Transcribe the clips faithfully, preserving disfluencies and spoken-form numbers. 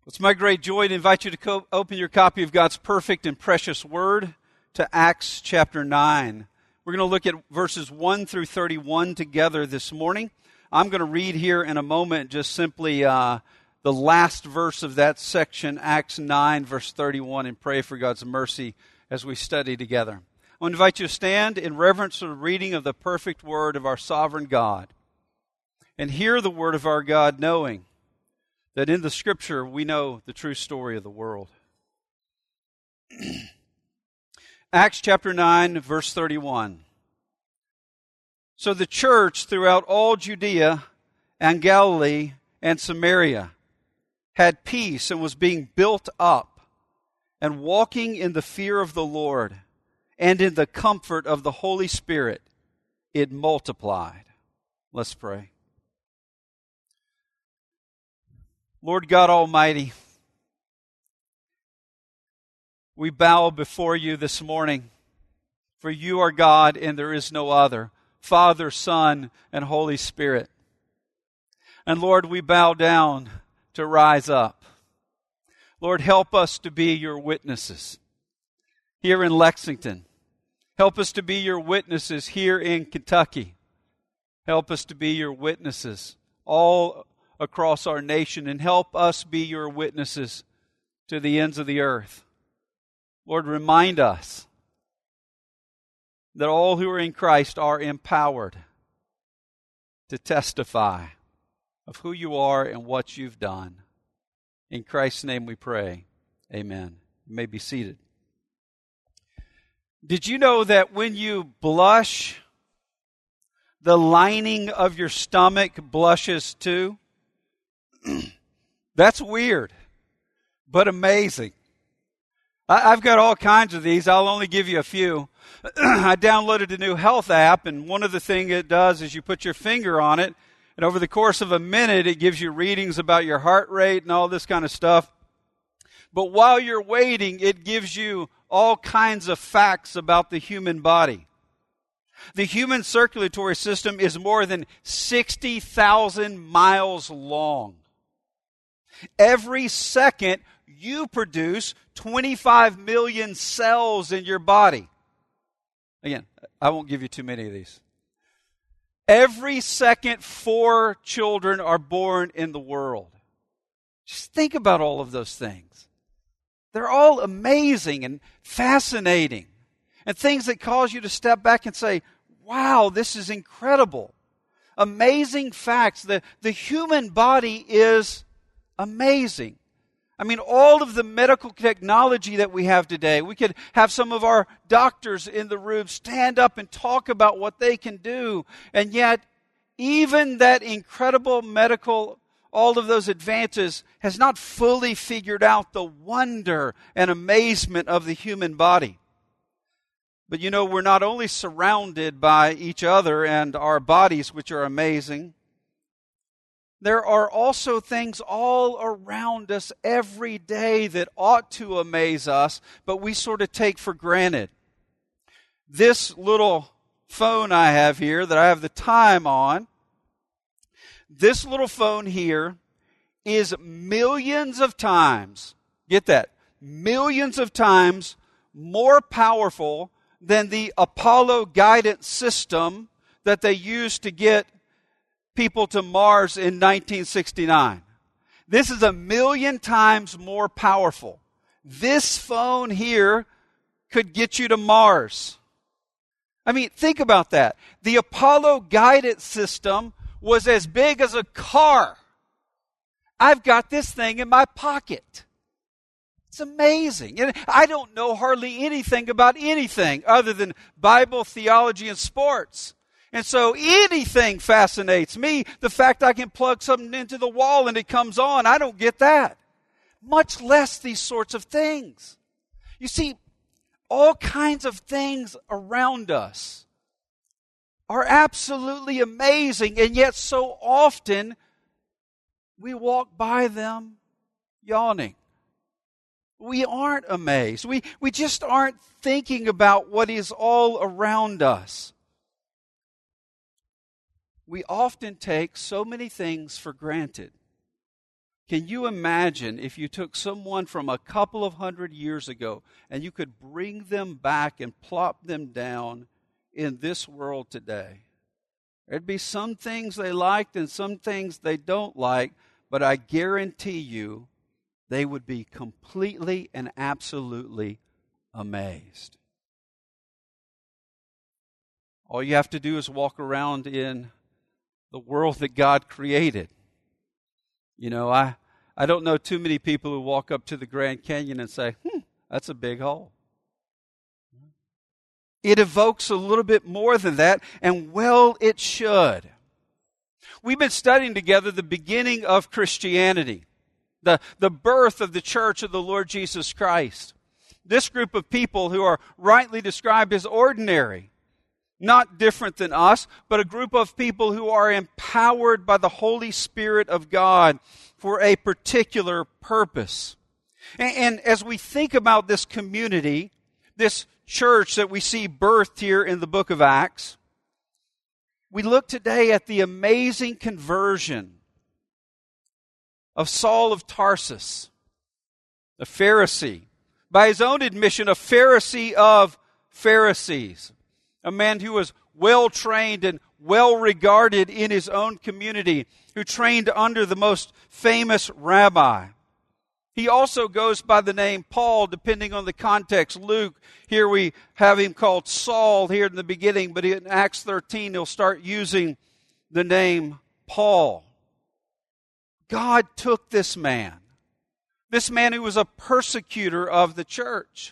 It's my great joy to invite you to co- open your copy of God's perfect and precious Word to Acts chapter nine. We're going to look at verses one through thirty-one together this morning. I'm going to read here in a moment just simply uh, the last verse of that section, Acts nine, verse thirty-one, and pray for God's mercy as we study together. I want to invite you to stand in reverence to the reading of the perfect Word of our sovereign God and hear the Word of our God, knowing that in the Scripture we know the true story of the world. Acts chapter nine, verse thirty-one. So the church throughout all Judea and Galilee and Samaria had peace and was being built up and walking in the fear of the Lord and in the comfort of the Holy Spirit, it multiplied. Let's pray. Lord God Almighty, we bow before you this morning, for you are God and there is no other, Father, Son, and Holy Spirit. And Lord, we bow down to rise up. Lord, help us to be your witnesses here in Lexington. Help us to be your witnesses here in Kentucky. Help us to be your witnesses all across our nation, and help us be your witnesses to the ends of the earth. Lord, remind us that all who are in Christ are empowered to testify of who you are and what you've done. In Christ's name we pray. Amen. You may be seated. Did you know that when you blush, the lining of your stomach blushes too? That's weird, but amazing. I, I've got all kinds of these. I'll only give you a few. I downloaded a new health app, and one of the things it does is you put your finger on it, and over the course of a minute, it gives you readings about your heart rate and all this kind of stuff. But while you're waiting, it gives you all kinds of facts about the human body. The human circulatory system is more than sixty thousand miles long. Every second, you produce twenty-five million cells in your body. Again, I won't give you too many of these. Every second, four children are born in the world. Just think about all of those things. They're all amazing and fascinating, and things that cause you to step back and say, wow, this is incredible. Amazing facts. The, the human body is amazing. I mean, all of the medical technology that we have today, we could have some of our doctors in the room stand up and talk about what they can do. And yet, even that incredible medical, all of those advances, has not fully figured out the wonder and amazement of the human body. But you know, we're not only surrounded by each other and our bodies, which are amazing, there are also things all around us every day that ought to amaze us, but we sort of take for granted. This little phone I have here that I have the time on, this little phone here is millions of times, get that, millions of times more powerful than the Apollo guidance system that they used to get people to Mars in nineteen sixty-nine. This is a million times more powerful. This phone here could get you to Mars. I mean, think about that. The Apollo guidance system was as big as a car. I've got this thing in my pocket. It's amazing. And I don't know hardly anything about anything other than Bible, theology, and sports. And so anything fascinates me. The fact I can plug something into the wall and it comes on, I don't get that. Much less these sorts of things. You see, all kinds of things around us are absolutely amazing, and yet so often we walk by them yawning. We aren't amazed. We, we just aren't thinking about what is all around us. We often take so many things for granted. Can you imagine if you took someone from a couple of hundred years ago and you could bring them back and plop them down in this world today? There'd be some things they liked and some things they don't like, but I guarantee you they would be completely and absolutely amazed. All you have to do is walk around in the world that God created. You know, I, I don't know too many people who walk up to the Grand Canyon and say, hmm, that's a big hole. It evokes a little bit more than that, and well, it should. We've been studying together the beginning of Christianity, the, the birth of the church of the Lord Jesus Christ. This group of people who are rightly described as ordinary, not different than us, but a group of people who are empowered by the Holy Spirit of God for a particular purpose. And, and as we think about this community, this church that we see birthed here in the book of Acts, we look today at the amazing conversion of Saul of Tarsus, a Pharisee, by his own admission, a Pharisee of Pharisees, a man who was well-trained and well-regarded in his own community, who trained under the most famous rabbi. He also goes by the name Paul, depending on the context. Luke, here we have him called Saul here in the beginning, but in Acts thirteen, he'll start using the name Paul. God took this man, this man who was a persecutor of the church,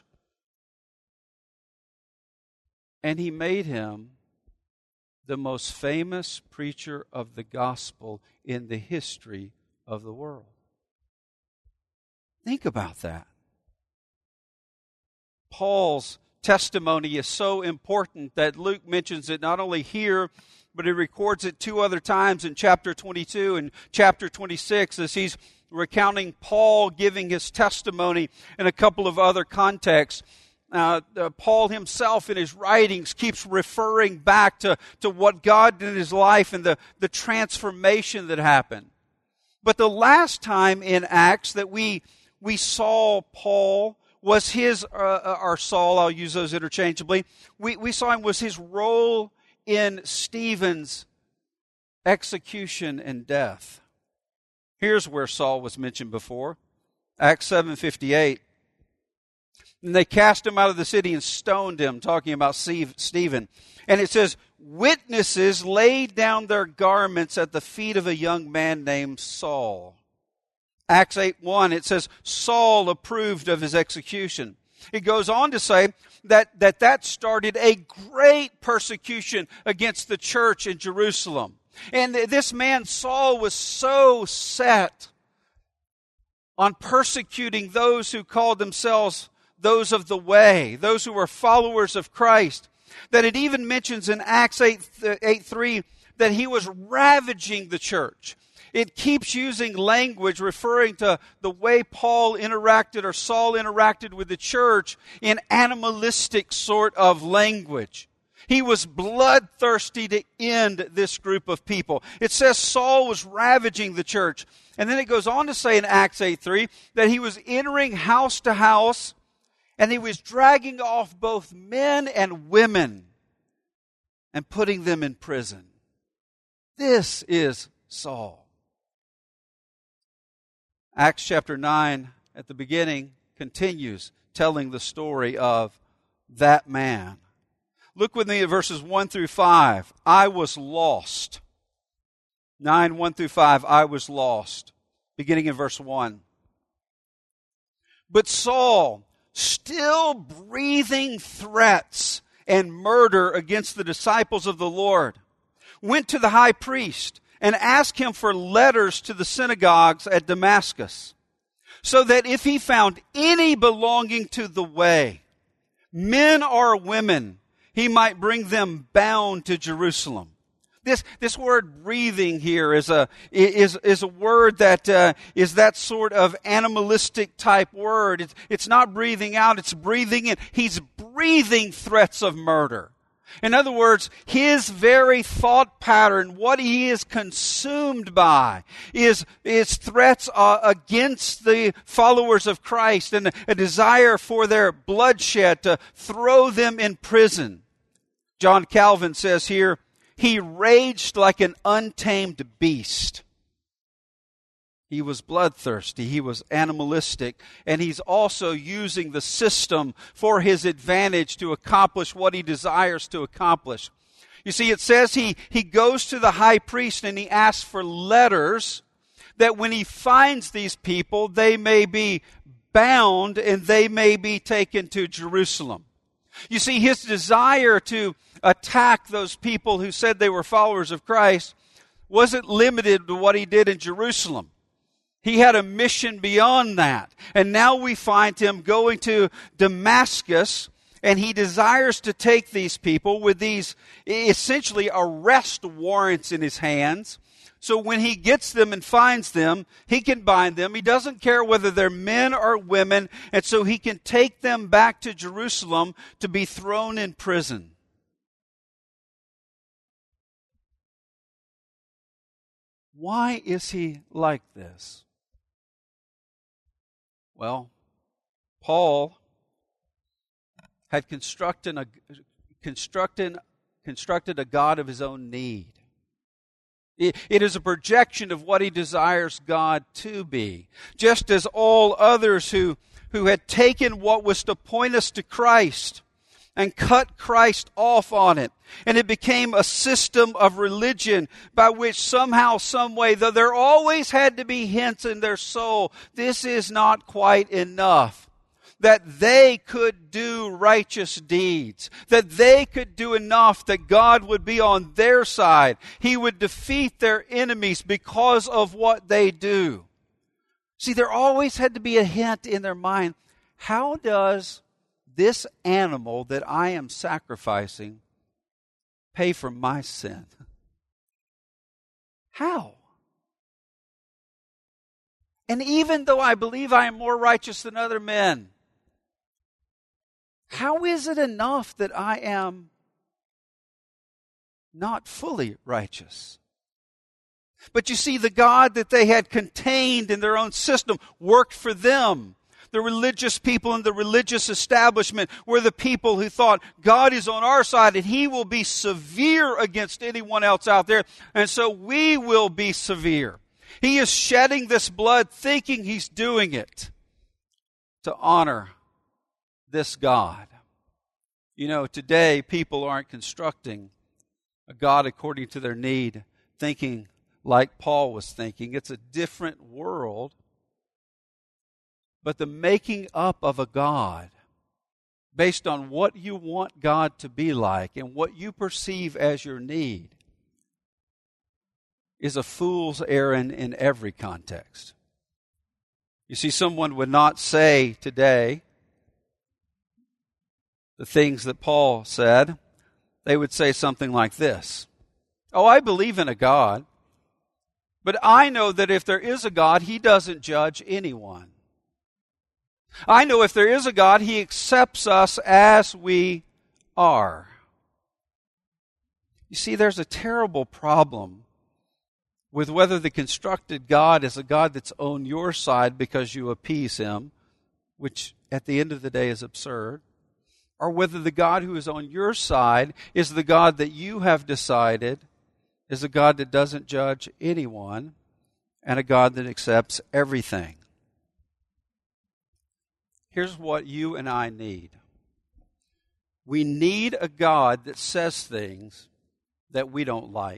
and he made him the most famous preacher of the gospel in the history of the world. Think about that. Paul's testimony is so important that Luke mentions it not only here, but he records it two other times in chapter twenty-two and chapter twenty-six as he's recounting Paul giving his testimony in a couple of other contexts. Uh, uh, Paul himself in his writings keeps referring back to, to what God did in his life and the, the transformation that happened. But the last time in Acts that we we saw Paul was his, uh, or Saul, I'll use those interchangeably, we, we saw him was his role in Stephen's execution and death. Here's where Saul was mentioned before. Acts seven fifty-eight. And they cast him out of the city and stoned him, talking about Stephen. And it says, witnesses laid down their garments at the feet of a young man named Saul. Acts eight one, it says, Saul approved of his execution. It goes on to say that that, that started a great persecution against the church in Jerusalem. And this man, Saul, was so set on persecuting those who called themselves those of the way, those who were followers of Christ, that it even mentions in Acts eight three that he was ravaging the church. It keeps using language referring to the way Paul interacted or Saul interacted with the church in animalistic sort of language. He was bloodthirsty to end this group of people. It says Saul was ravaging the church. And then it goes on to say in Acts eight three that he was entering house to house and he was dragging off both men and women and putting them in prison. This is Saul. Acts chapter nine at the beginning continues telling the story of that man. Look with me at verses one through five. I was lost. nine, one through five, I was lost. Beginning in verse one. But Saul, still breathing threats and murder against the disciples of the Lord, went to the high priest and asked him for letters to the synagogues at Damascus, so that if he found any belonging to the way, men or women, he might bring them bound to Jerusalem. This this word breathing here is a is is a word that uh, is that sort of animalistic type word. It's it's not breathing out; it's breathing in. He's breathing threats of murder. In other words, his very thought pattern, what he is consumed by, is, is threats uh, against the followers of Christ and a, a desire for their bloodshed, to throw them in prison. John Calvin says here, he raged like an untamed beast. He was bloodthirsty, he was animalistic, and he's also using the system for his advantage to accomplish what he desires to accomplish. You see, it says he, he goes to the high priest and he asks for letters that when he finds these people, they may be bound and they may be taken to Jerusalem. You see, his desire to attack those people who said they were followers of Christ wasn't limited to what he did in Jerusalem. He had a mission beyond that. And now we find him going to Damascus, and he desires to take these people with these essentially arrest warrants in his hands. So when he gets them and finds them, he can bind them. He doesn't care whether they're men or women, and so he can take them back to Jerusalem to be thrown in prison. Why is he like this? Well, Paul had constructed a, constructed, constructed a God of his own need. It, it is a projection of what he desires God to be. Just as all others who, who had taken what was to point us to Christ and cut Christ off on it. And it became a system of religion by which somehow, some way, though there always had to be hints in their soul, this is not quite enough. That they could do righteous deeds. That they could do enough that God would be on their side. He would defeat their enemies because of what they do. See, there always had to be a hint in their mind. How does this animal that I am sacrificing pay for my sin? How? And even though I believe I am more righteous than other men, how is it enough that I am not fully righteous? But you see, the God that they had contained in their own system worked for them. The religious people in the religious establishment were the people who thought God is on our side and He will be severe against anyone else out there, and so we will be severe. He is shedding this blood thinking He's doing it to honor this God. You know, today people aren't constructing a God according to their need, thinking like Paul was thinking. It's a different world. But the making up of a God based on what you want God to be like and what you perceive as your need is a fool's errand in every context. You see, someone would not say today the things that Paul said. They would say something like this: oh, I believe in a God, but I know that if there is a God, He doesn't judge anyone. I know if there is a God, He accepts us as we are. You see, there's a terrible problem with whether the constructed God is a God that's on your side because you appease Him, which at the end of the day is absurd, or whether the God who is on your side is the God that you have decided is a God that doesn't judge anyone and a God that accepts everything. Here's what you and I need. We need a God that says things that we don't like.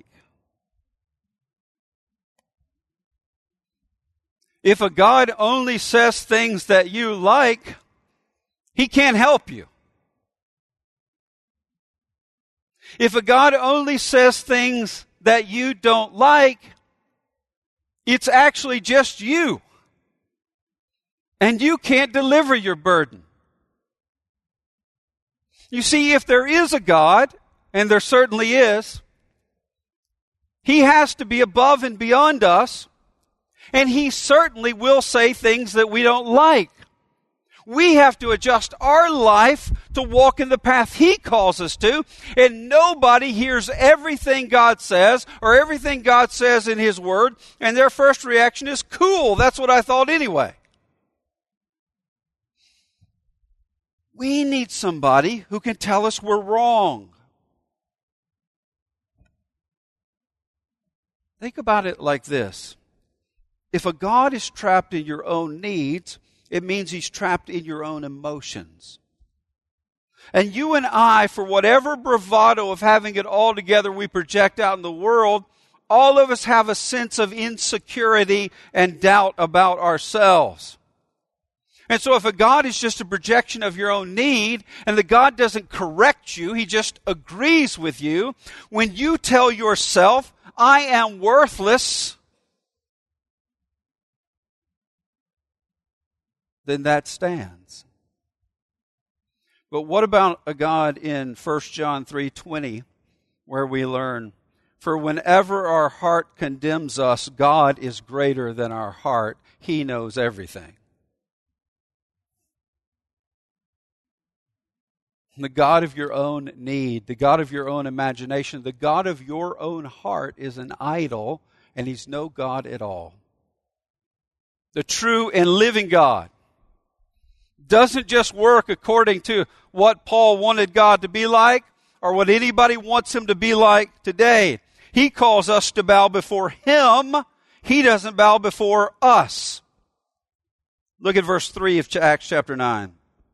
If a God only says things that you like, He can't help you. If a God only says things that you don't like, it's actually just you. And you can't deliver your burden. You see, if there is a God, and there certainly is, He has to be above and beyond us, and He certainly will say things that we don't like. We have to adjust our life to walk in the path He calls us to. And nobody hears everything God says or everything God says in His Word, and their first reaction is, cool, that's what I thought anyway. We need somebody who can tell us we're wrong. Think about it like this. If a God is trapped in your own needs, it means He's trapped in your own emotions. And you and I, for whatever bravado of having it all together we project out in the world, all of us have a sense of insecurity and doubt about ourselves. And so if a God is just a projection of your own need, and the God doesn't correct you, He just agrees with you, when you tell yourself, I am worthless, then that stands. But what about a God in First John three twenty, where we learn, for whenever our heart condemns us, God is greater than our heart. He knows everything. The God of your own need, the God of your own imagination, the God of your own heart is an idol, and He's no God at all. The true and living God doesn't just work according to what Paul wanted God to be like or what anybody wants Him to be like today. He calls us to bow before Him. He doesn't bow before us. Look at verse three of Acts chapter nine.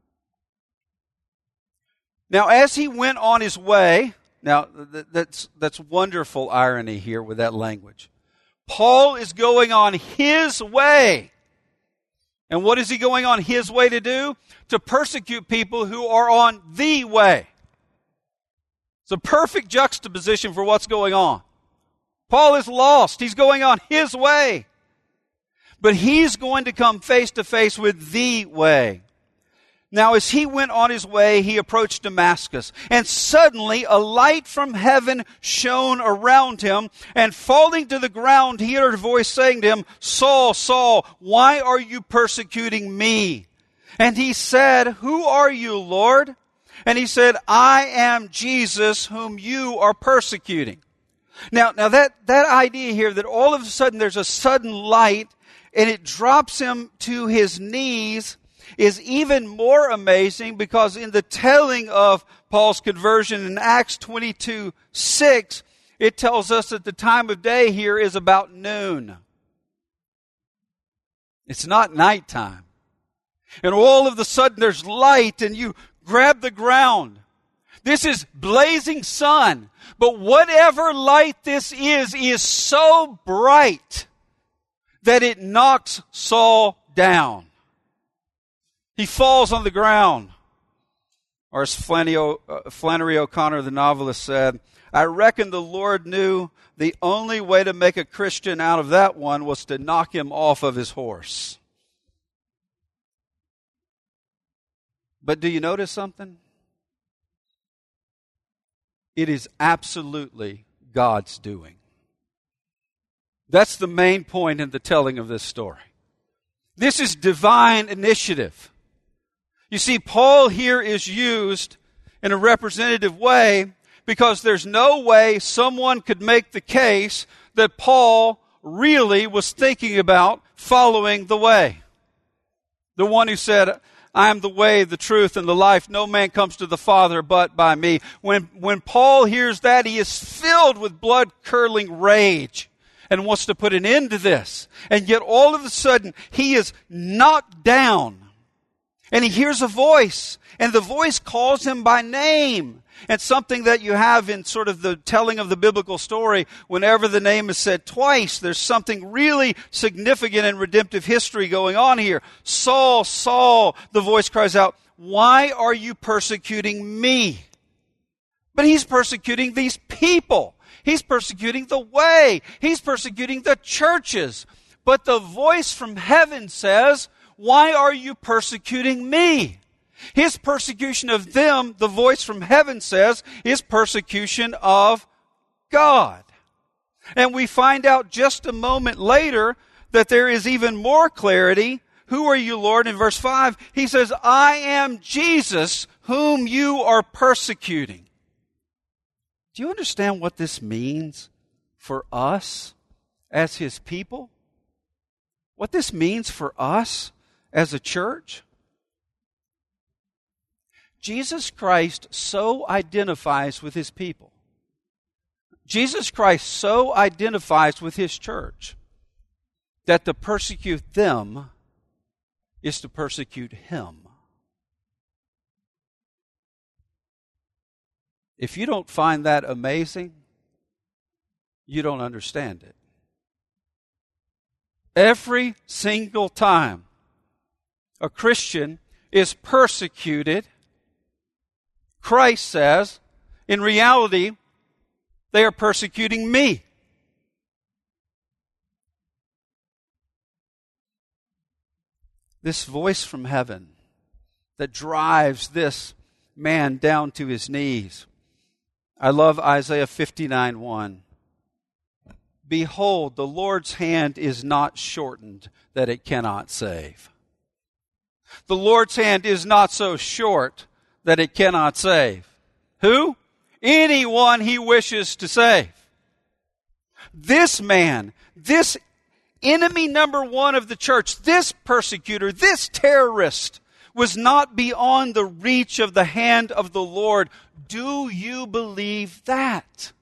Now, as he went on his way, now that's, that's wonderful irony here with that language. Paul is going on his way. And what is he going on his way to do? To persecute people who are on the way. It's a perfect juxtaposition for what's going on. Paul is lost. He's going on his way. But he's going to come face to face with the way. Now, as he went on his way, he approached Damascus, and suddenly a light from heaven shone around him, and falling to the ground, he heard a voice saying to him, Saul, Saul, why are you persecuting me? And he said, Who are you, Lord? And he said, I am Jesus whom you are persecuting. Now, now that, that idea here that all of a sudden there's a sudden light, and it drops him to his knees, is even more amazing because in the telling of Paul's conversion in Acts twenty-two six, it tells us that the time of day here is about noon. It's not nighttime. And all of a sudden there's light and you grab the ground. This is blazing sun. But whatever light this is, is so bright that it knocks Saul down. He falls on the ground. Or as Flannery, uh, Flannery O'Connor, the novelist, said, I reckon the Lord knew the only way to make a Christian out of that one was to knock him off of his horse. But do you notice something? It is absolutely God's doing. That's the main point in the telling of this story. This is divine initiative. You see, Paul here is used in a representative way because there's no way someone could make the case that Paul really was thinking about following the way. The one who said, I am the way, the truth, and the life. No man comes to the Father but by me. When, when Paul hears that, he is filled with blood-curdling rage and wants to put an end to this. And yet all of a sudden, he is knocked down. And he hears a voice, and the voice calls him by name. And something that you have in sort of the telling of the biblical story, whenever the name is said twice, there's something really significant in redemptive history going on here. Saul, Saul, the voice cries out, why are you persecuting me? But he's persecuting these people. He's persecuting the way. He's persecuting the churches. But the voice from heaven says, why are you persecuting me? His persecution of them, the voice from heaven says, is persecution of God. And we find out just a moment later that there is even more clarity Who are you, Lord? In verse five, he says, I am Jesus whom you are persecuting. Do you understand what this means for us as his people? What this means for us as a church? Jesus Christ so identifies with his people. Jesus Christ so identifies with his church that to persecute them is to persecute him. If you don't find that amazing, you don't understand it. Every single time a Christian is persecuted, Christ says, in reality, they are persecuting me. This voice from heaven that drives this man down to his knees. I love Isaiah fifty-nine one. Behold, the Lord's hand is not shortened that it cannot save. The Lord's hand is not so short that it cannot save. Who? Anyone he wishes to save. This man, this enemy number one of the church, this persecutor, this terrorist, was not beyond the reach of the hand of the Lord. Do you believe that?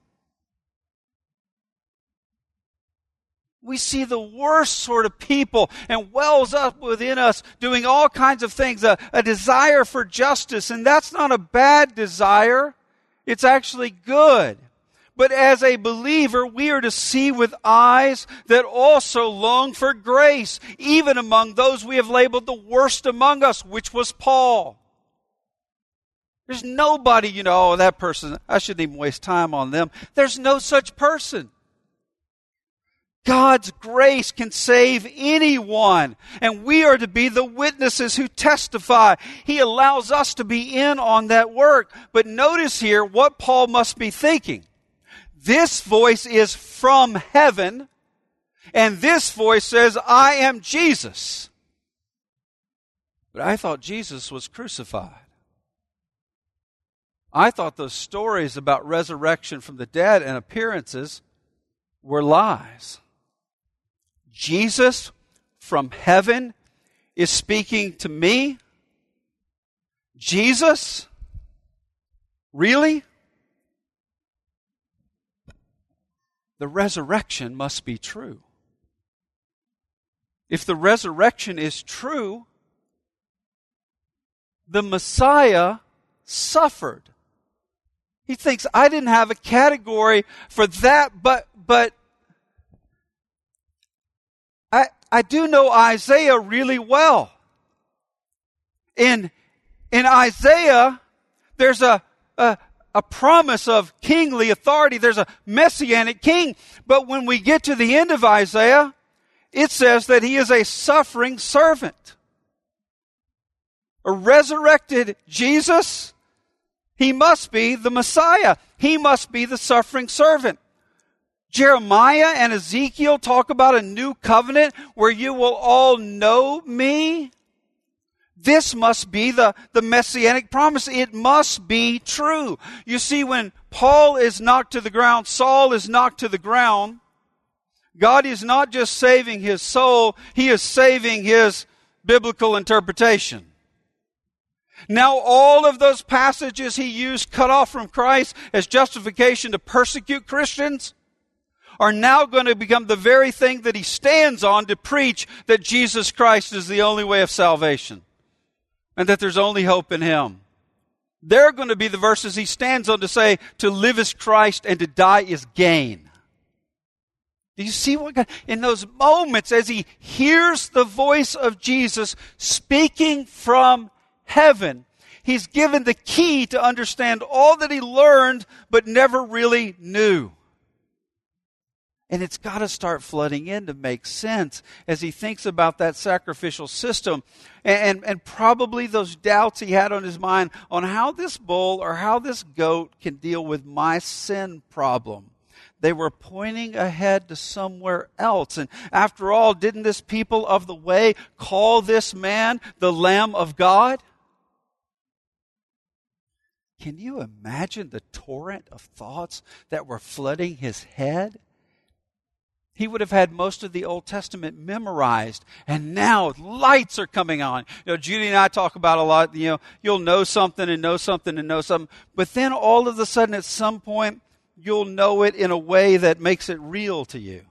We see the worst sort of people and wells up within us doing all kinds of things, a, a desire for justice, and that's not a bad desire. It's actually good. But as a believer, we are to see with eyes that also long for grace, even among those we have labeled the worst among us, which was Paul. There's nobody, you know, oh, that person, I shouldn't even waste time on them. There's no such person. God's grace can save anyone, and we are to be the witnesses who testify. He allows us to be in on that work. But notice here what Paul must be thinking. This voice is from heaven, and this voice says, I am Jesus. But I thought Jesus was crucified. I thought those stories about resurrection from the dead and appearances were lies. Jesus from heaven is speaking to me? Jesus? Really? The resurrection must be true. If the resurrection is true, the Messiah suffered. He thinks, I didn't have a category for that, but but I I do know Isaiah really well. In in Isaiah, there's a, a a promise of kingly authority. There's a messianic king. But when we get to the end of Isaiah, it says that he is a suffering servant. A resurrected Jesus, he must be the Messiah. He must be the suffering servant. Jeremiah and Ezekiel talk about a new covenant where you will all know me. This must be the, the messianic promise. It must be true. You see, when Paul is knocked to the ground, Saul is knocked to the ground, God is not just saving his soul, he is saving his biblical interpretation. Now all of those passages he used cut off from Christ as justification to persecute Christians are now going to become the very thing that he stands on to preach that Jesus Christ is the only way of salvation and that there's only hope in him. They're going to be the verses he stands on to say to live is Christ and to die is gain. Do you see what God, in those moments as he hears the voice of Jesus speaking from heaven, he's given the key to understand all that he learned but never really knew. And it's got to start flooding in to make sense as he thinks about that sacrificial system and, and, and probably those doubts he had on his mind on how this bull or how this goat can deal with my sin problem. They were pointing ahead to somewhere else. And after all, didn't this people of the way call this man the Lamb of God? Can you imagine the torrent of thoughts that were flooding his head? He would have had most of the Old Testament memorized, and now lights are coming on. You know, Judy and I talk about a lot, you know, you'll know something and know something and know something, but then all of a sudden at some point, you'll know it in a way that makes it real to you.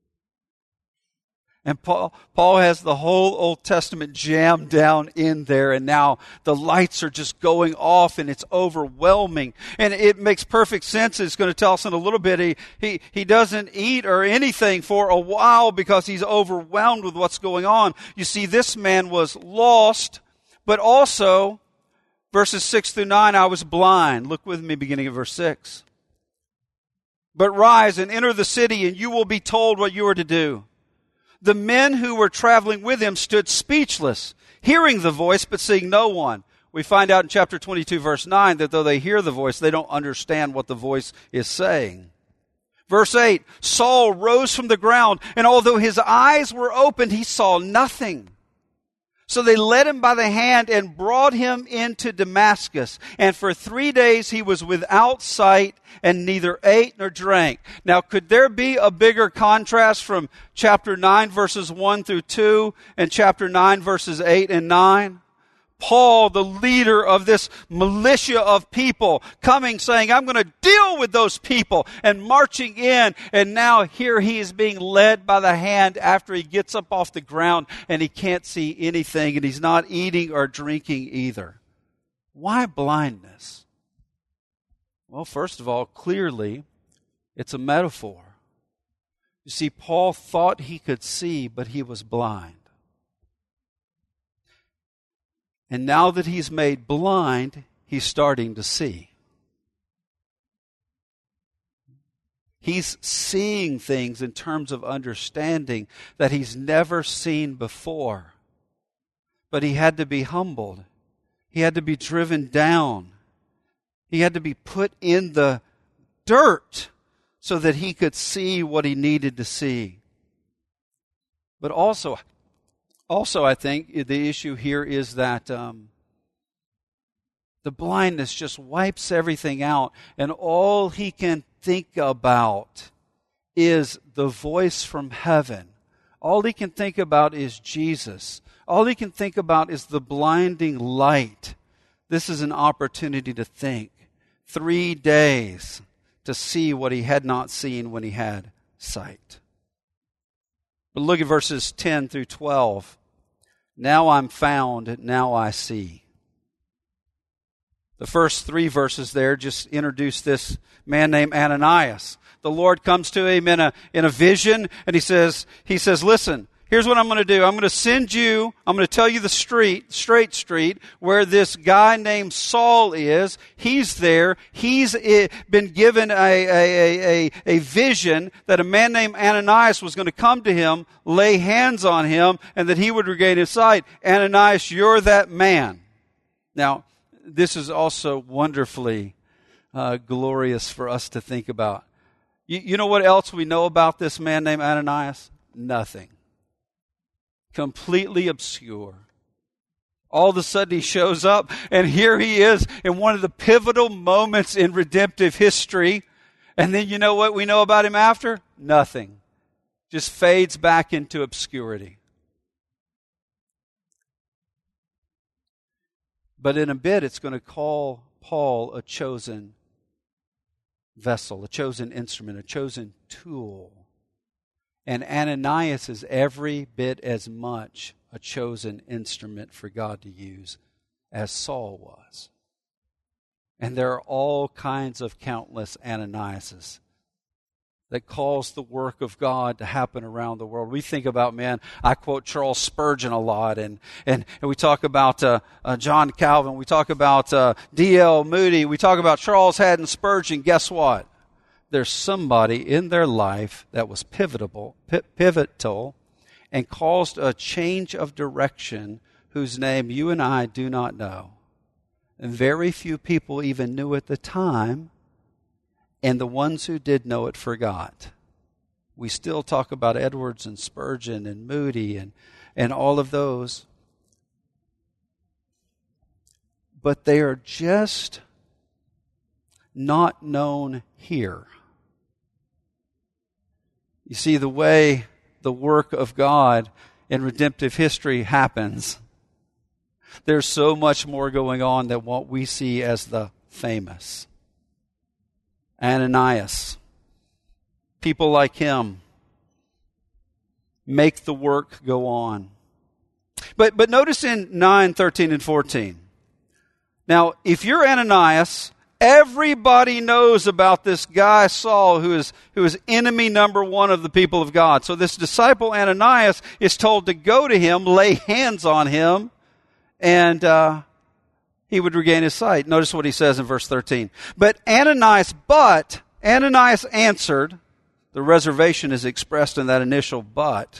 And Paul, Paul has the whole Old Testament jammed down in there, and now the lights are just going off, and it's overwhelming. And it makes perfect sense. It's going to tell us in a little bit. He, he, he doesn't eat or anything for a while because he's overwhelmed with what's going on. You see, this man was lost, but also, verses six through nine, I was blind. Look with me beginning at verse six. But rise and enter the city, and you will be told what you are to do. The men who were traveling with him stood speechless, hearing the voice but seeing no one. We find out in chapter twenty-two, verse nine, that though they hear the voice, they don't understand what the voice is saying. Verse eight, Saul rose from the ground, and although his eyes were opened, he saw nothing. So they led him by the hand and brought him into Damascus. And for three days he was without sight and neither ate nor drank. Now, could there be a bigger contrast from chapter nine, verses one through two, and chapter nine, verses eight and nine? Paul, the leader of this militia of people, coming saying, I'm going to deal with those people, and marching in. And now here he is being led by the hand after he gets up off the ground and he can't see anything, and he's not eating or drinking either. Why blindness? Well, first of all, clearly it's a metaphor. You see, Paul thought he could see, but he was blind. And now that he's made blind, he's starting to see. He's seeing things in terms of understanding that he's never seen before. But he had to be humbled. He had to be driven down. He had to be put in the dirt so that he could see what he needed to see. But also, Also, I think the issue here is that um, the blindness just wipes everything out, and all he can think about is the voice from heaven. All he can think about is Jesus. All he can think about is the blinding light. This is an opportunity to think. Three days to see what he had not seen when he had sight. But look at verses ten through twelve. Now I'm found, now I see. The first three verses there just introduce this man named Ananias. The Lord comes to him in a in a vision, and he says, he says, listen, here's what I'm going to do. I'm going to send you, I'm going to tell you the street, straight street, where this guy named Saul is. He's there. He's been given a, a, a, a vision that a man named Ananias was going to come to him, lay hands on him, and that he would regain his sight. Ananias, you're that man. Now, this is also wonderfully uh, glorious for us to think about. You, you know what else we know about this man named Ananias? Nothing. Completely obscure. All of a sudden he shows up, and here he is in one of the pivotal moments in redemptive history. And then you know what we know about him after? Nothing. Just fades back into obscurity. But in a bit, it's going to call Paul a chosen vessel, a chosen instrument, a chosen tool. And Ananias is every bit as much a chosen instrument for God to use as Saul was. And there are all kinds of countless Ananiases that cause the work of God to happen around the world. We think about, man, I quote Charles Spurgeon a lot, and and, and we talk about uh, uh, John Calvin, we talk about uh, D L Moody, we talk about Charles Haddon Spurgeon. Guess what? There's somebody in their life that was pivotal, pivotal and caused a change of direction whose name you and I do not know. And very few people even knew at the time. and the ones who did know it forgot. We still talk about Edwards and Spurgeon and Moody and, and all of those. But they are just not known here. You see, the way the work of God in redemptive history happens, there's so much more going on than what we see as the famous. Ananias, people like him, make the work go on. But but notice in nine, thirteen, and fourteen. Now, if you're Ananias, everybody knows about this guy Saul, who is who is enemy number one of the people of God. So this disciple Ananias is told to go to him, lay hands on him, and uh, he would regain his sight. Notice what he says in verse thirteen. But Ananias, but Ananias answered, the reservation is expressed in that initial but.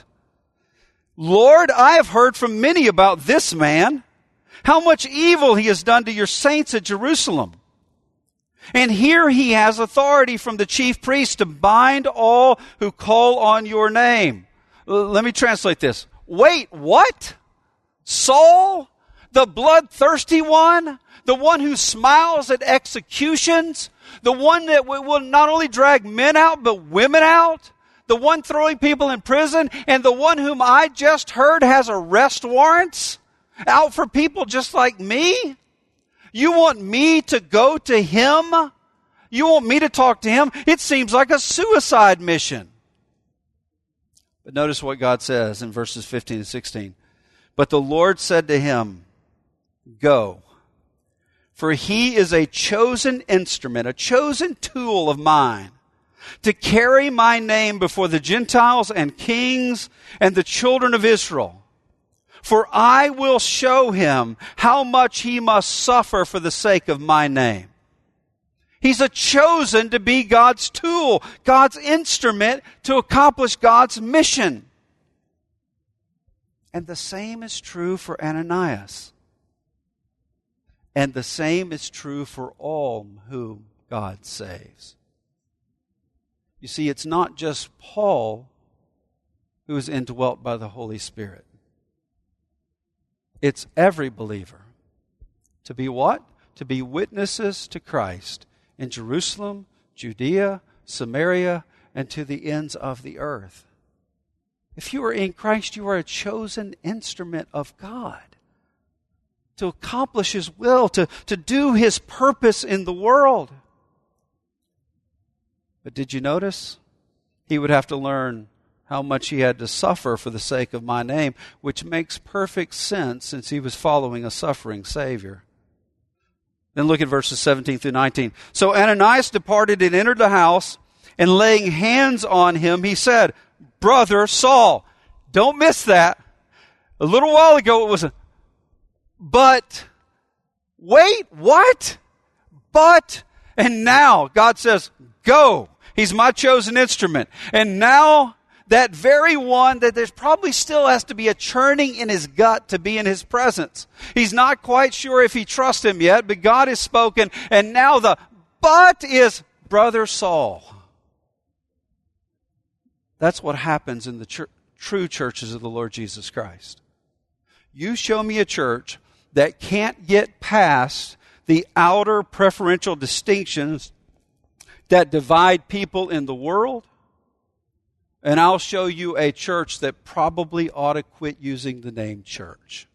Lord, I have heard from many about this man, how much evil he has done to your saints at Jerusalem. And here he has authority from the chief priest to bind all who call on your name. L- let me translate this. Wait, what? Saul, the bloodthirsty one, the one who smiles at executions, the one that will not only drag men out but women out, the one throwing people in prison, and the one whom I just heard has arrest warrants out for people just like me? You want me to go to him? You want me to talk to him? It seems like a suicide mission. But notice what God says in verses fifteen and sixteen. But the Lord said to him, go, for he is a chosen instrument, a chosen tool of mine, to carry my name before the Gentiles and kings and the children of Israel. For I will show him how much he must suffer for the sake of my name. He's a chosen to be God's tool, God's instrument to accomplish God's mission. And the same is true for Ananias. And the same is true for all whom God saves. You see, it's not just Paul who is indwelt by the Holy Spirit. It's every believer. To be what? To be witnesses to Christ in Jerusalem, Judea, Samaria, and to the ends of the earth. If you are in Christ, you are a chosen instrument of God to accomplish His will, to, to do His purpose in the world. But did you notice? He would have to learn how much he had to suffer for the sake of my name, which makes perfect sense since he was following a suffering Savior. Then look at verses seventeen through nineteen. So Ananias departed and entered the house, and laying hands on him, he said, Brother Saul. Don't miss that. A little while ago it was a, but, wait, what? But, and now God says, go. He's my chosen instrument. And now that very one that there's probably still has to be a churning in his gut to be in his presence. He's not quite sure if he trusts him yet, but God has spoken. And now the but is Brother Saul. That's what happens in the ch- true churches of the Lord Jesus Christ. You show me a church that can't get past the outer preferential distinctions that divide people in the world, and I'll show you a church that probably ought to quit using the name church.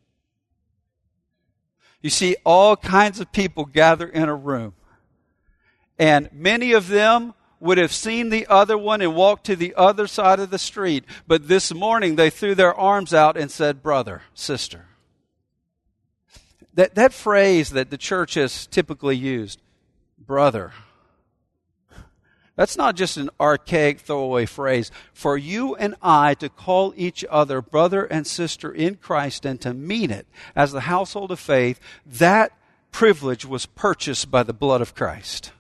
You see, all kinds of people gather in a room, and many of them would have seen the other one and walked to the other side of the street, but this morning they threw their arms out and said, brother, sister. That, that phrase that the church has typically used, brother, that's not just an archaic throwaway phrase. For you and I to call each other brother and sister in Christ and to mean it as the household of faith, that privilege was purchased by the blood of Christ.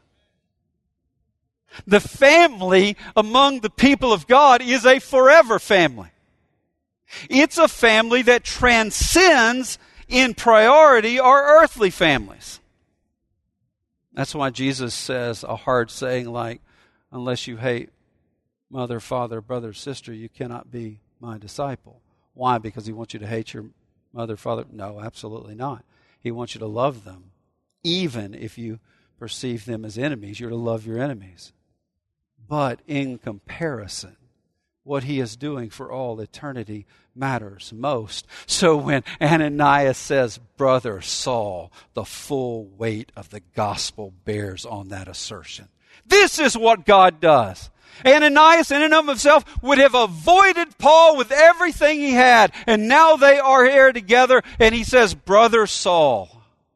The family among the people of God is a forever family. It's a family that transcends in priority our earthly families. That's why Jesus says a hard saying like, unless you hate mother, father, brother, sister, you cannot be my disciple. Why? Because he wants you to hate your mother, father? No, absolutely not. He wants you to love them. Even if you perceive them as enemies, you're to love your enemies. But in comparison, what he is doing for all eternity matters most. So when Ananias says, Brother Saul, the full weight of the gospel bears on that assertion. This is what God does. Ananias in and of himself would have avoided Paul with everything he had. And now they are here together and he says, Brother Saul.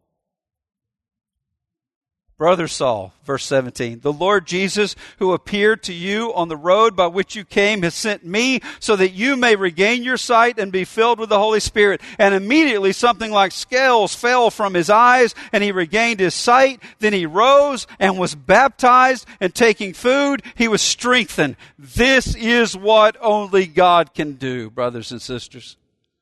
Brother Saul, verse seventeen, the Lord Jesus, who appeared to you on the road by which you came, has sent me so that you may regain your sight and be filled with the Holy Spirit. And immediately something like scales fell from his eyes, and he regained his sight. Then he rose and was baptized, and taking food, he was strengthened. This is what only God can do, brothers and sisters.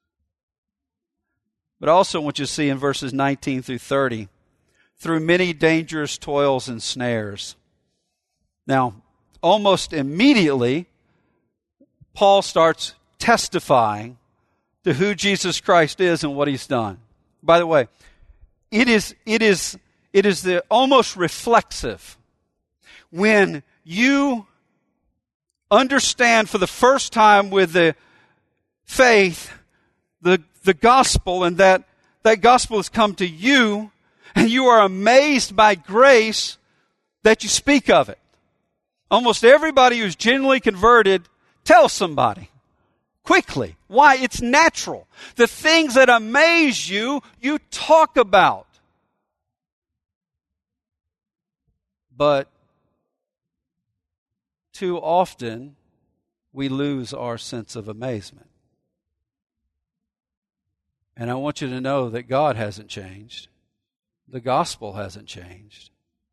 But I also want you to see in verses nineteen through thirty, through many dangerous toils and snares. Now, almost immediately, Paul starts testifying to who Jesus Christ is and what he's done. By the way, it is it is it is the almost reflexive when you understand for the first time with the faith the the gospel, and that that gospel has come to you. And you are amazed by grace that you speak of it. Almost everybody who's genuinely converted tells somebody quickly. Why? It's natural. The things that amaze you, you talk about. But too often, we lose our sense of amazement. And I want you to know that God hasn't changed. The gospel hasn't changed.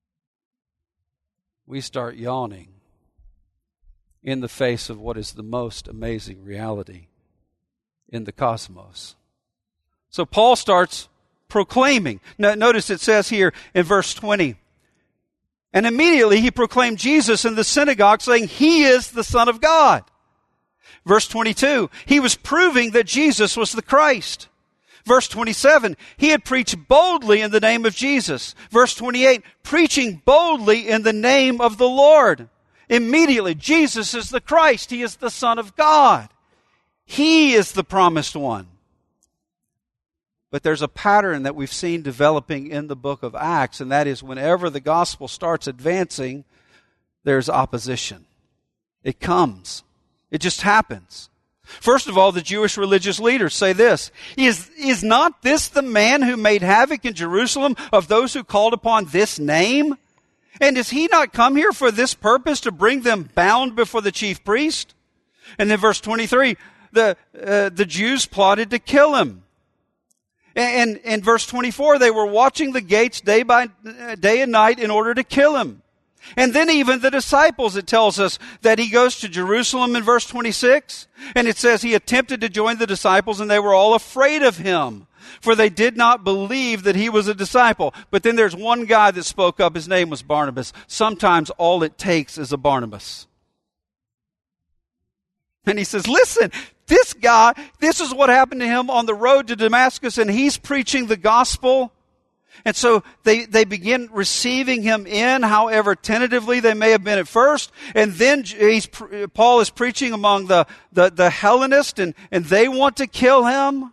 We start yawning in the face of what is the most amazing reality in the cosmos. So Paul starts proclaiming. Now, notice it says here in verse twenty, and immediately he proclaimed Jesus in the synagogue, saying, He is the Son of God. Verse twenty-two, he was proving that Jesus was the Christ. Verse twenty-seven, he had preached boldly in the name of Jesus. Verse twenty-eight, preaching boldly in the name of the Lord. Immediately, Jesus is the Christ. He is the Son of God. He is the promised one. But there's a pattern that we've seen developing in the book of Acts, and that is whenever the gospel starts advancing, there's opposition. It comes. It just happens. First of all, the Jewish religious leaders say this, is, is not this the man who made havoc in Jerusalem of those who called upon this name? And does he not come here for this purpose, to bring them bound before the chief priest? And then verse twenty-three, the, uh, the Jews plotted to kill him. And in verse twenty-four, they were watching the gates day by day and night in order to kill him. And then even the disciples, it tells us that he goes to Jerusalem in verse twenty-six. And it says he attempted to join the disciples and they were all afraid of him, for they did not believe that he was a disciple. But then there's one guy that spoke up. His name was Barnabas. Sometimes all it takes is a Barnabas. And he says, listen, this guy, this is what happened to him on the road to Damascus, and he's preaching the gospel. And so they, they begin receiving him in, however tentatively they may have been at first. And then he's, Paul is preaching among the, the, the Hellenists, and, and they want to kill him.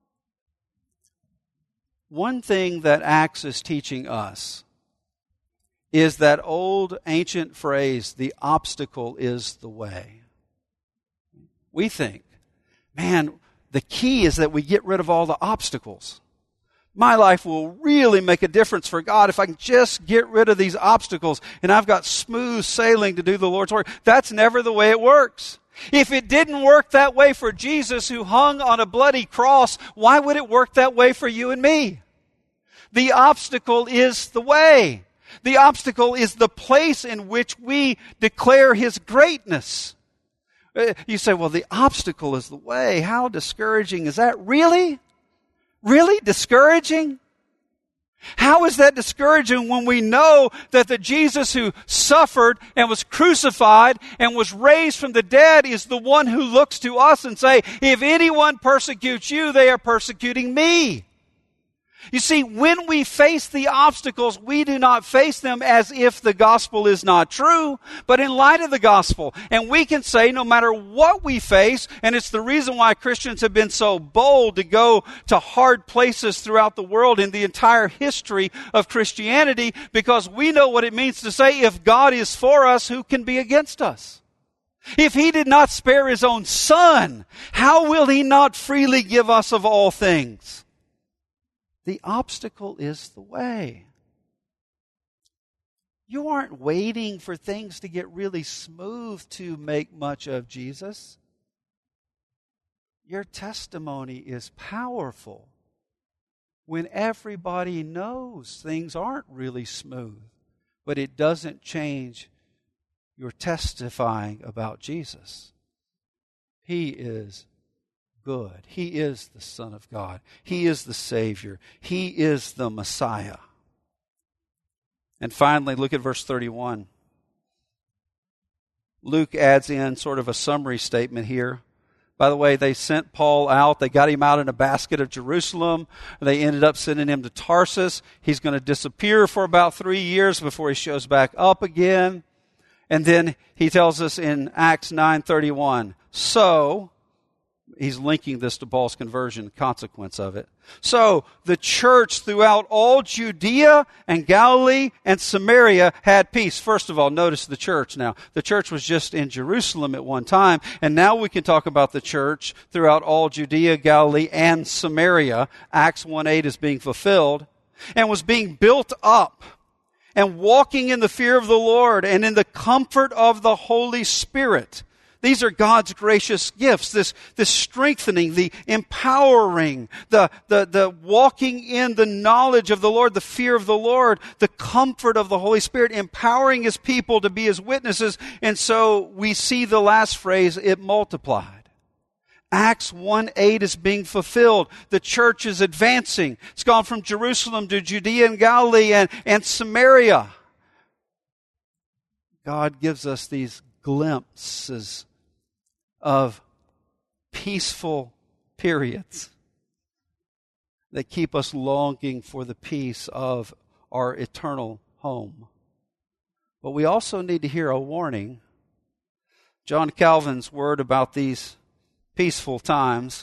One thing that Acts is teaching us is that old ancient phrase, the obstacle is the way. We think, man, the key is that we get rid of all the obstacles. My life will really make a difference for God if I can just get rid of these obstacles and I've got smooth sailing to do the Lord's work. That's never the way it works. If it didn't work that way for Jesus who hung on a bloody cross, why would it work that way for you and me? The obstacle is the way. The obstacle is the place in which we declare His greatness. You say, well, the obstacle is the way. How discouraging is that? Really? Really discouraging? How is that discouraging when we know that the Jesus who suffered and was crucified and was raised from the dead is the one who looks to us and say, if anyone persecutes you, they are persecuting me. You see, when we face the obstacles, we do not face them as if the gospel is not true, but in light of the gospel. And we can say no matter what we face, and it's the reason why Christians have been so bold to go to hard places throughout the world in the entire history of Christianity, because we know what it means to say, if God is for us, who can be against us? If He did not spare His own Son, how will He not freely give us of all things? The obstacle is the way. You aren't waiting for things to get really smooth to make much of Jesus. Your testimony is powerful when everybody knows things aren't really smooth, but it doesn't change your testifying about Jesus. He is good. He is the Son of God. He is the Savior. He is the Messiah. And finally, look at verse thirty-one. Luke adds in sort of a summary statement here. By the way, they sent Paul out. They got him out in a basket of Jerusalem. They ended up sending him to Tarsus. He's going to disappear for about three years before he shows back up again. And then he tells us in Acts nine thirty-one, so... he's linking this to Paul's conversion, consequence of it. So, the church throughout all Judea and Galilee and Samaria had peace. First of all, notice the church now. The church was just in Jerusalem at one time, and now we can talk about the church throughout all Judea, Galilee, and Samaria. Acts one eight is being fulfilled, and was being built up and walking in the fear of the Lord and in the comfort of the Holy Spirit. These are God's gracious gifts, this, this strengthening, the empowering, the, the, the walking in the knowledge of the Lord, the fear of the Lord, the comfort of the Holy Spirit, empowering His people to be His witnesses. And so we see the last phrase, it multiplied. Acts one eight is being fulfilled. The church is advancing. It's gone from Jerusalem to Judea and Galilee and, and Samaria. God gives us these glimpses of peaceful periods that keep us longing for the peace of our eternal home. But we also need to hear a warning. John Calvin's word about these peaceful times.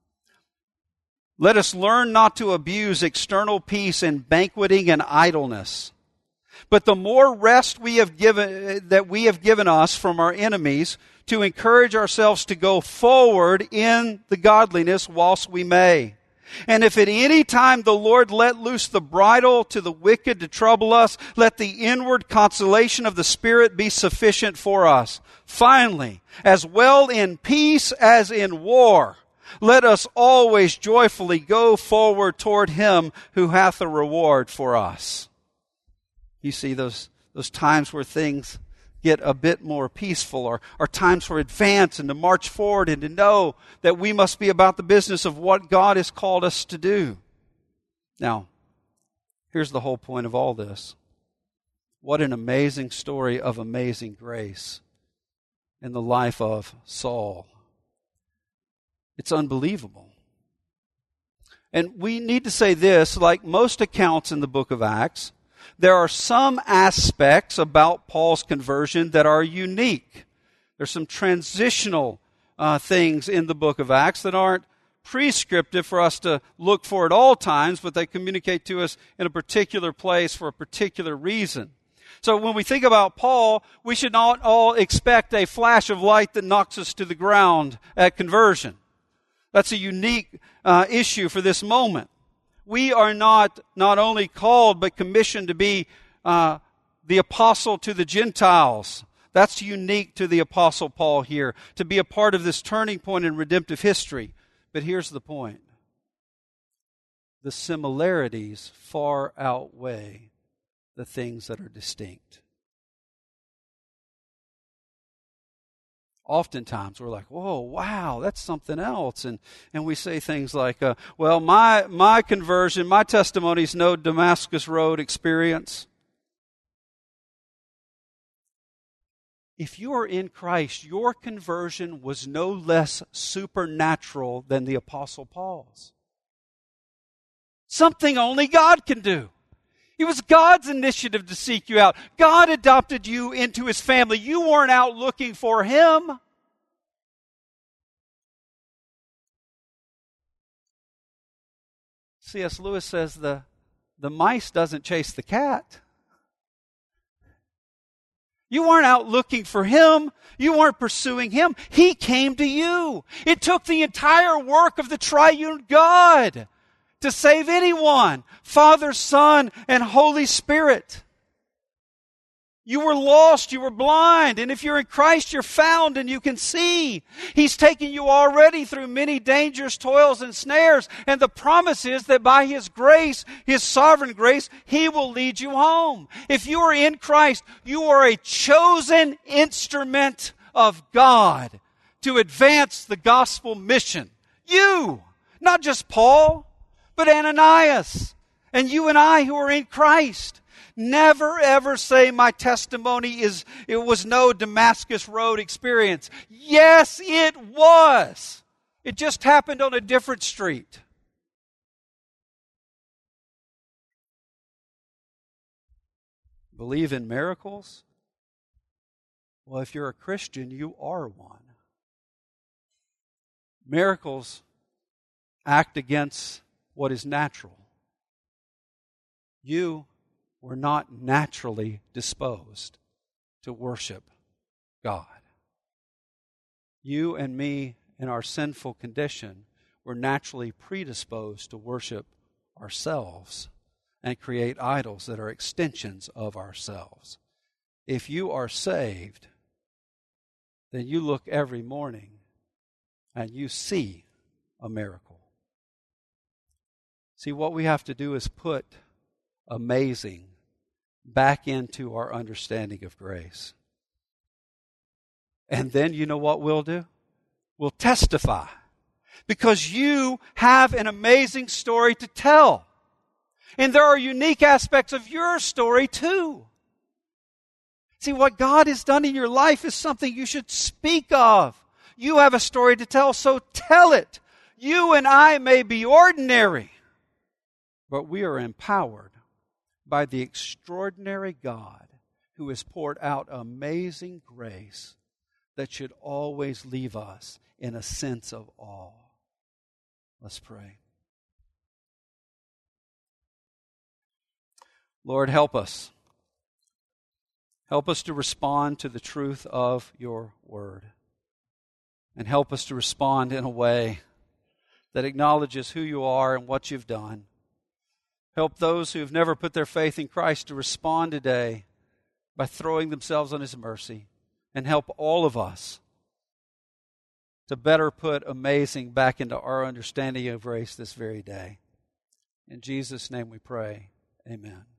Let us learn not to abuse external peace in banqueting and idleness. But the more rest we have given, that we have given us from our enemies, to encourage ourselves to go forward in the godliness whilst we may. And if at any time the Lord let loose the bridle to the wicked to trouble us, let the inward consolation of the Spirit be sufficient for us. Finally, as well in peace as in war, let us always joyfully go forward toward Him who hath a reward for us. You see, those, those times where things get a bit more peaceful are, are times for advance and to march forward and to know that we must be about the business of what God has called us to do. Now, here's the whole point of all this. What an amazing story of amazing grace in the life of Saul. It's unbelievable. And we need to say this, like most accounts in the book of Acts, there are some aspects about Paul's conversion that are unique. There's some transitional uh, things in the book of Acts that aren't prescriptive for us to look for at all times, but they communicate to us in a particular place for a particular reason. So when we think about Paul, we should not all expect a flash of light that knocks us to the ground at conversion. That's a unique uh, issue for this moment. We are not not only called but commissioned to be uh, the apostle to the Gentiles. That's unique to the Apostle Paul here, to be a part of this turning point in redemptive history. But here's the point. The similarities far outweigh the things that are distinct. Oftentimes we're like, whoa, wow, that's something else. And and we say things like, uh, well, my my conversion, my testimony is no Damascus Road experience. If you are in Christ, your conversion was no less supernatural than the Apostle Paul's. Something only God can do. It was God's initiative to seek you out. God adopted you into His family. You weren't out looking for Him. C S Lewis says the, the mice doesn't chase the cat. You weren't out looking for Him. You weren't pursuing Him. He came to you. It took the entire work of the triune God to save anyone. Father, Son, and Holy Spirit. You were lost, you were blind, and if you're in Christ, you're found and you can see. He's taken you already through many dangers, toils, and snares, and the promise is that by His grace, His sovereign grace, He will lead you home. If you are in Christ, you are a chosen instrument of God to advance the gospel mission. You, not just Paul, but Ananias, and you and I who are in Christ. Never ever say my testimony is, it was no Damascus Road experience. Yes, it was. It just happened on a different street. Believe in miracles? Well, if you're a Christian, you are one. Miracles act against what is natural. You were not naturally disposed to worship God. You and me, in our sinful condition, were naturally predisposed to worship ourselves and create idols that are extensions of ourselves. If you are saved, then you look every morning and you see a miracle. See, what we have to do is put amazing back into our understanding of grace. And then you know what we'll do? We'll testify. Because you have an amazing story to tell. And there are unique aspects of your story too. See, what God has done in your life is something you should speak of. You have a story to tell, so tell it. You and I may be ordinary, but we are empowered by the extraordinary God who has poured out amazing grace that should always leave us in a sense of awe. Let's pray. Lord, help us. Help us to respond to the truth of your word. And help us to respond in a way that acknowledges who you are and what you've done. Help those who have never put their faith in Christ to respond today by throwing themselves on His mercy. And help all of us to better put amazing back into our understanding of grace this very day. In Jesus' name we pray. Amen.